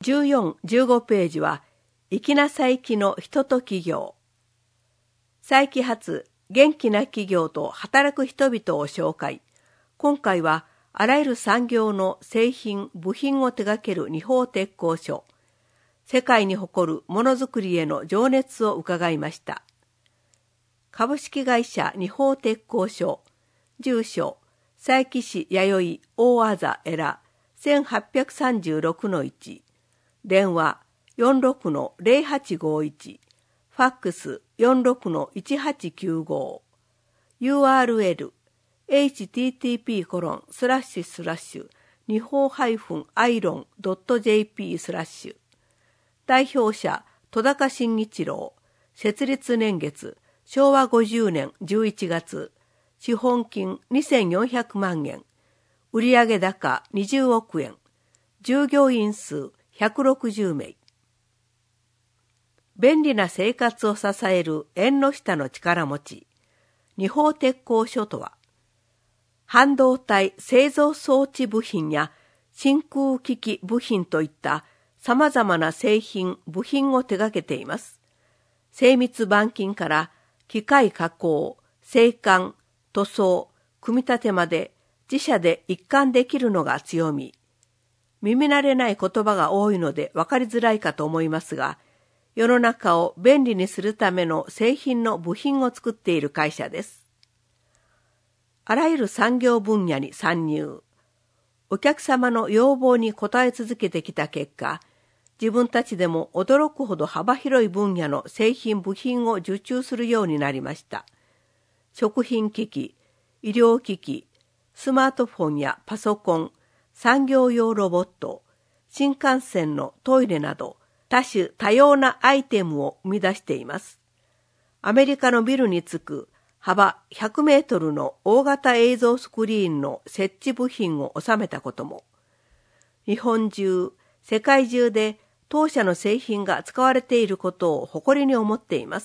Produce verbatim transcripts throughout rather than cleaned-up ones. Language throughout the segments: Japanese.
じゅうよん、じゅうごページは、生きなさいきの人と企業。再起発、元気な企業と働く人々を紹介。今回は、あらゆる産業の製品、部品を手掛ける日本鉄工所。世界に誇るものづくりへの情熱を伺いました。株式会社日本鉄工所。住所、佐伯市弥生大あざえらせんはっぴゃくさんじゅうろくのいち。電話 よんろくのゼロはちごいち。ファックス よんろくのいちはちきゅうご。ユーアールエル エイチティーティーピーコロンスラッシュスラッシュ日本アイロンドットジェーピースラッシュ。代表者戸高慎一郎。設立年月しょうわごじゅうねんじゅういちがつ。資本金にせんよんひゃくまんえん。売上高にじゅうおくえん。従業員数ひゃくろくじゅうめい。便利な生活を支える縁の下の力持ち。日本鉄工所とは、半導体製造装置部品や真空機器部品といった様々な製品、部品を手掛けています。精密板金から機械加工、製管、塗装、組み立てまで自社で一貫できるのが強み。耳慣れない言葉が多いので分かりづらいかと思いますが、世の中を便利にするための製品の部品を作っている会社です。あらゆる産業分野に参入。お客様の要望に応え続けてきた結果、自分たちでも驚くほど幅広い分野の製品部品を受注するようになりました。食品機器、医療機器、スマートフォンやパソコン、産業用ロボット、新幹線のトイレなど多種多様なアイテムを生み出しています。アメリカのビルにつく幅ひゃくメートルの大型映像スクリーンの設置部品を収めたことも、日本中、世界中で当社の製品が使われていることを誇りに思っています。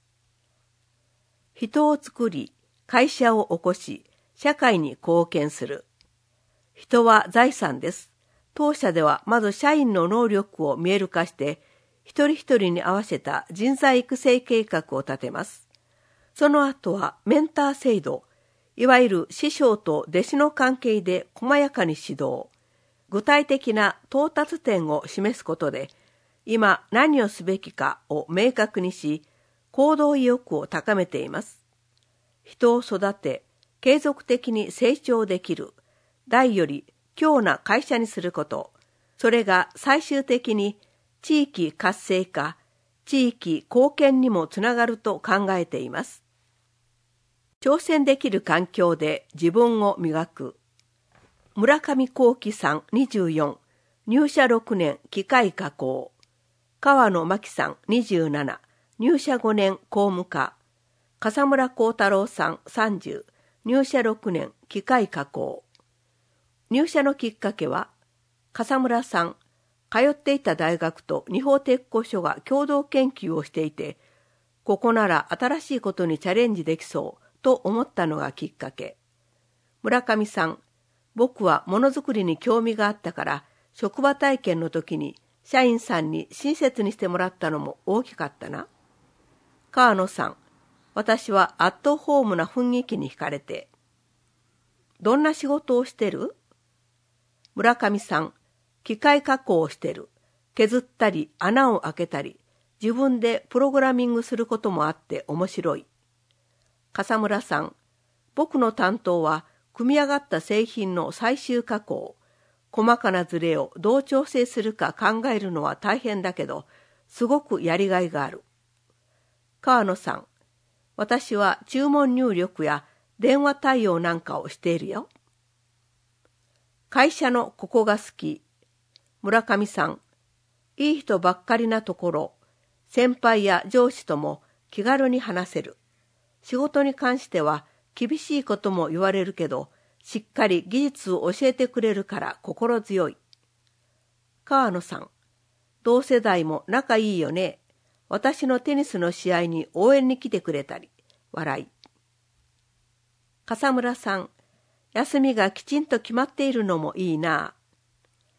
人を作り、会社を起こし、社会に貢献する。人は財産です。当社ではまず社員の能力を見える化して、一人一人に合わせた人材育成計画を立てます。その後はメンター制度、いわゆる師匠と弟子の関係で細やかに指導、具体的な到達点を示すことで、今何をすべきかを明確にし、行動意欲を高めています。人を育て、継続的に成長できる、大より強な会社にすること、それが最終的に地域活性化、地域貢献にもつながると考えています。挑戦できる環境で自分を磨く。村上幸喜さんにじゅうよん、入社ろくねん機械加工。川野真紀さんにじゅうなな、入社ごねん工務課。笠村幸太郎さんさんじゅう、入社ろくねん機械加工。入社のきっかけは、笠村さん、通っていた大学と日本鉄工所が共同研究をしていて、ここなら新しいことにチャレンジできそうと思ったのがきっかけ。村上さん、僕はものづくりに興味があったから、職場体験の時に社員さんに親切にしてもらったのも大きかったな。川野さん、私はアットホームな雰囲気に惹かれて。どんな仕事をしてる？村上さん、機械加工をしてる。削ったり穴を開けたり、自分でプログラミングすることもあって面白い。笠村さん、僕の担当は組み上がった製品の最終加工。細かなズレをどう調整するか考えるのは大変だけど、すごくやりがいがある。川野さん、私は注文入力や電話対応なんかをしているよ。会社のここが好き。村上さん、いい人ばっかりなところ、先輩や上司とも気軽に話せる。仕事に関しては厳しいことも言われるけど、しっかり技術を教えてくれるから心強い。川野さん、同世代も仲いいよね。私のテニスの試合に応援に来てくれたり、笑い。笠村さん、休みがきちんと決まっているのもいいな。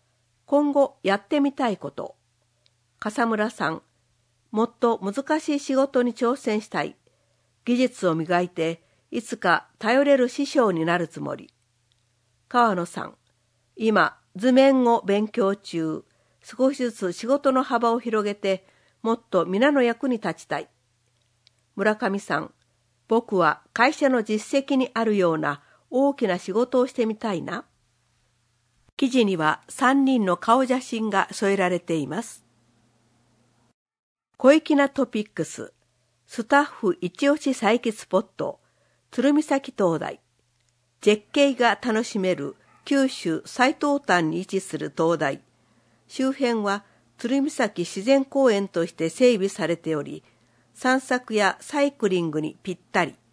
今後やってみたいこと。笠村さん、もっと難しい仕事に挑戦したい。技術を磨いて、いつか頼れる師匠になるつもり。川野さん、今、図面を勉強中。少しずつ仕事の幅を広げて、もっと皆の役に立ちたい。村上さん、僕は会社の実績にあるような大きな仕事をしてみたいな。記事にはさんにんの顔写真が添えられています。小粋なトピックス、スタッフ一押し採掘スポット、鶴見岬灯台。絶景が楽しめる九州最東端に位置する灯台。周辺は鶴見岬自然公園として整備されており、散策やサイクリングにぴったり。